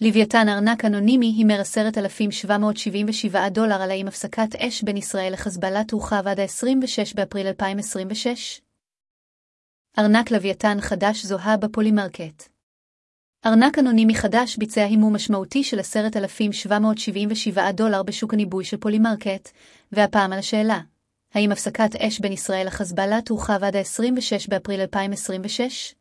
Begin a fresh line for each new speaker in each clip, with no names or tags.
לוויתן ארנק אנונימי הימר $10,777 על האם הפסקת אש בין ישראל לחזבאללה תורחב עד 26 באפריל 2026. ארנק לוויתן חדש זוהה בפולימרקט. ארנק אנונימי חדש ביצע הימור משמעותי של $10,777 בשוק הניבוי של פולימרקט, והפעם על השאלה, האם הפסקת אש בין ישראל לחזבאללה תורחב עד 26 באפריל 2026?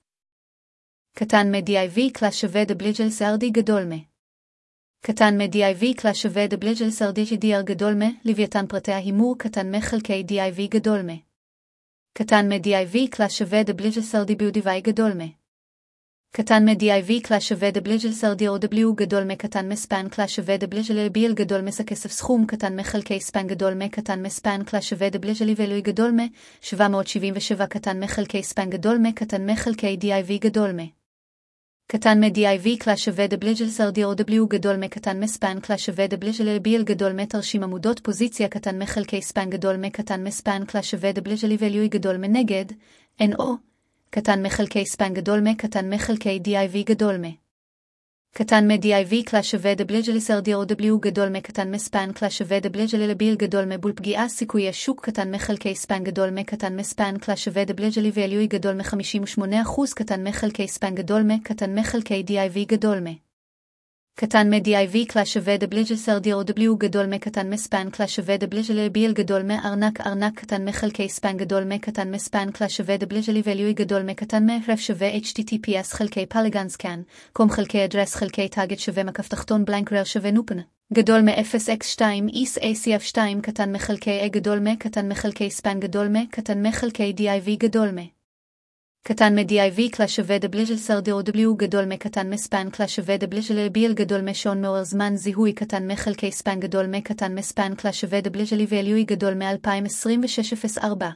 קטן מ-DIV קלאס שווה דבליג'ל סרדי גדול מ. קטן מ-DIV קלאס שווה דבליג'ל סרדי GDR גדול מ, לוויתן פרטי ההימור קטן מ-חלקי DIV גדול מ. קטן מ-DIV קלאס שווה דבליג'ל סרדי BUDY גדול מ. קטן מ-DIV קלאס שווה דבליג'ל סרדי OW גדול מ. קטן מספן קלאס שווה דבליג'ל LBL גדול מס הכסף סכום קטן מחלקי ספן גדול מ. קטן מספן קלאס שווה דבליג'ל ואלוי גדול מ. 777 קטן מחלקי ספן גדול מ. קטן מחלקי DIV גדול מ. קטן מ-DIV קלאס שווה דבליג'ל סרדי OW גדול מ. קטן מספן קלאס שווה דבליג'ל LBL גדול מ. תרשים עמודות פוזיציה קטן מחלקי ספן גדול מ. קטן מספן קלאס שווה דבליג'ל ואלוי גדול מנגד NO קטן מחלקי ספן גדול מ. קטן מחלקי DIV גדול מ. קטן מ-DIV קלאס שווה דבליג'ל סרדי OW גדול מ. קטן מספן קלאס שווה דבליג'ל LBL גדול מ. בול פגיעה סיכוי השוק קטן מחלקי ספן גדול מ. קטן מספן קלאס שווה דבליג'ל ואלוי גדול מ-58% קטן מחלקי ספן גדול מ. קטן מחלקי DIV גדול מ. קטן מ-DIV קלאס שווה דבליג'ל סרדי OW גדול מ. קטן מספן קלאס שווה דבליג'ל LBL גדול מ. ארנק קטן מחלקי ספן גדול מ. קטן מספן קלאס שווה דבליג'ל ואלוי גדול מ. קטן מ-רף שווה HTTPS חלקי פלגנסקן קום חלקי אדרס חלקי טאגט שווה מקף תחתון בלנקרר שווה נופן גדול מ-0x2 איס ACF2 קטן מחלקי A גדול מ. קטן מחלקי ספן גדול מ. קטן מחלקי DIV גדול מ. קטן מ-DIV קלאס שווה דבליג'ל סרדי OW גדול מ. קטן מספן קלאס שווה דבליג'ל LBL גדול מ. שעון מעורר זמן זיהוי קטן מחלקי ספן גדול מ. קטן מספן קלאס שווה דבליג'ל ואלוי גדול מ-2026 04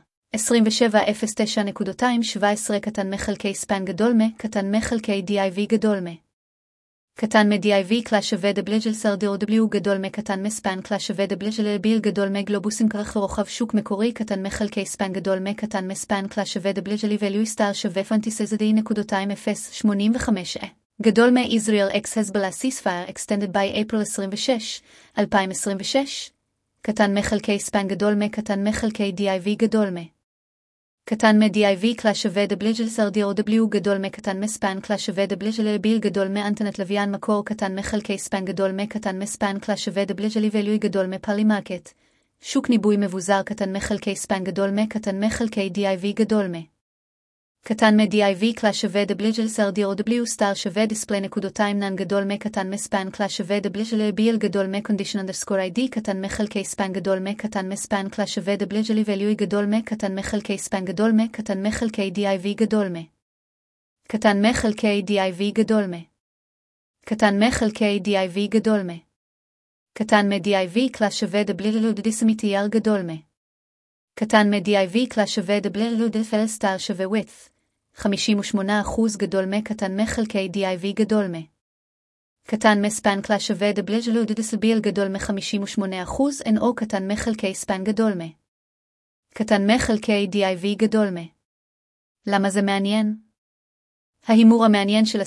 2709.217 קטן מחלקי ספן גדול מ. קטן מחלקי DIV גדול מ. קטן מ-DIV קלאס שווה דבליג'ל סרדי OW גדול מ. קטן מספן קלאס שווה דבליג'ל LBL גדול מ. גלובוסים כרך ורוחב שוק מקורי קטן מחלקי ספן גדול מ. קטן מספן קלאס שווה דבליג'ל ואלוי סטאר שווה פנטיסזדי.085 גדול מ. Israel X Hezbollah ceasefire extended by April 26, 2026 קטן מחלקי ספן גדול מ. קטן מחלקי DIV גדול מ. קטן מ-DIV קלאס שווה דבליג'ל סרדי OW גדול מ. קטן מספן קלאס שווה דבליג'ל LBL גדול מ. אנטנת לוויין מקור קטן מחלקי ספן גדול מ. קטן מספן קלאס שווה דבליג'ל ואלוי גדול מ-פולימרקט שוק ניבוי מבוזר קטן מחלקי ספן גדול מ. קטן מחלקי DIV גדול מ. קטן מ-DIV קלאס שווה דבליג'ל סרדי OW סטאר שווה דיספלי נקודותיים נן גדול מ. קטן מספן קלאס שווה דבליג'ל LBL גדול מ. condition_ID קטן מחלקי ספן גדול מ. קטן מספן קלאס שווה דבליג'ל ואלוי גדול מ. קטן מחלקי ספן גדול מ. קטן מחלקי DIV גדול מ. קטן מחלקי DIV גדול מ. קטן מחלקי DIV גדול מ. קטן מ-DIV קלאס שווה דבליג'ל דיסמיטייר גדול מ. קטן מ-DIV קלאס שווה דבליג'ל דפל סטאר שווה width 58% גדול מ. קטן מחלקי DIV גדול מ. קטן מספן קלאס שווה דבליג'ל דיסביל גדול מ-58% NO קטן מחלקי ספן גדול מ. קטן מחלקי DIV גדול מ. למה זה מעניין? ההימור המעניין של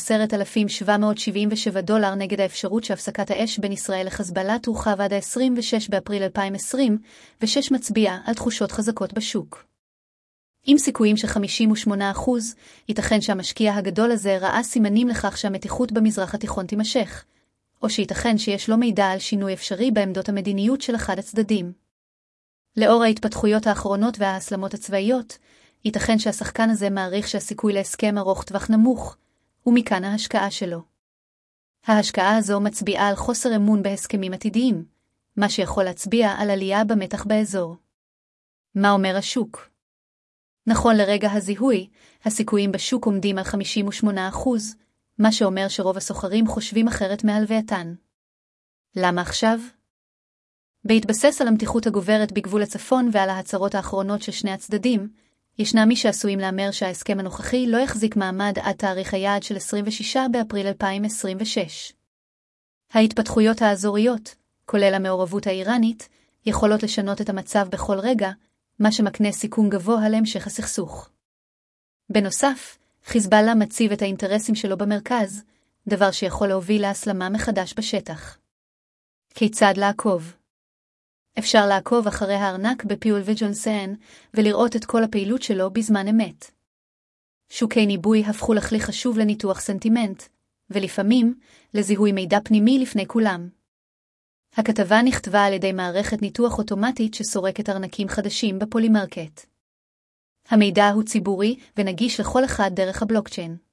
$10,777 נגד האפשרות שהפסקת האש בין ישראל לחזבאללה תורחב עד 26 באפריל 2026 מצביע על תחושות חזקות בשוק. עם סיכויים של 58%, ייתכן שהמשקיע הגדול הזה ראה סימנים לכך שהמתיחות במזרח התיכון תימשך, או שייתכן שיש לו מידע על שינוי אפשרי בעמדות המדיניות של אחד הצדדים. לאור ההתפתחויות האחרונות וההסלמות הצבאיות, ייתכן שהשחקן הזה מעריך שהסיכוי להסכם ארוך טווח נמוך, ומכאן ההשקעה שלו. ההשקעה הזו מצביעה על חוסר אמון בהסכמים עתידיים, מה שיכול להצביע על עלייה במתח באזור. מה אומר השוק? נכון לרגע הזיהוי, הסיכויים בשוק עומדים על 58%, מה שאומר שרוב הסוחרים חושבים אחרת מהלווייתן. למה עכשיו? בהתבסס על המתיחות הגוברת בגבול הצפון ועל ההצהרות האחרונות של שני הצדדים, ישנם מי שעשויים לאמר שההסכם הנוכחי לא יחזיק מעמד עד תאריך היעד של 26 באפריל 2026. ההתפתחויות האזוריות, כולל המעורבות האיראנית, יכולות לשנות את המצב בכל רגע, מה שמקנה סיכון גבוה להמשך הסכסוך. בנוסף, חיזבאללה מציב את האינטרסים שלו במרכז, דבר שיכול להוביל להסלמה מחדש בשטח. כיצד לעקוב? אפשר לעקוב אחרי הארנק בפיול וג'ונסן ולראות את כל הפעילות שלו בזמן אמת. שוקי ניבוי הפכו לכלי חשוב לניתוח סנטימנט, ולפעמים לזיהוי מידע פנימי לפני כולם. הכתבה נכתבה על ידי מערכת ניתוח אוטומטית שסורקת ארנקים חדשים בפולימרקט. המידע הוא ציבורי ונגיש לכל אחד דרך הבלוקצ'יין.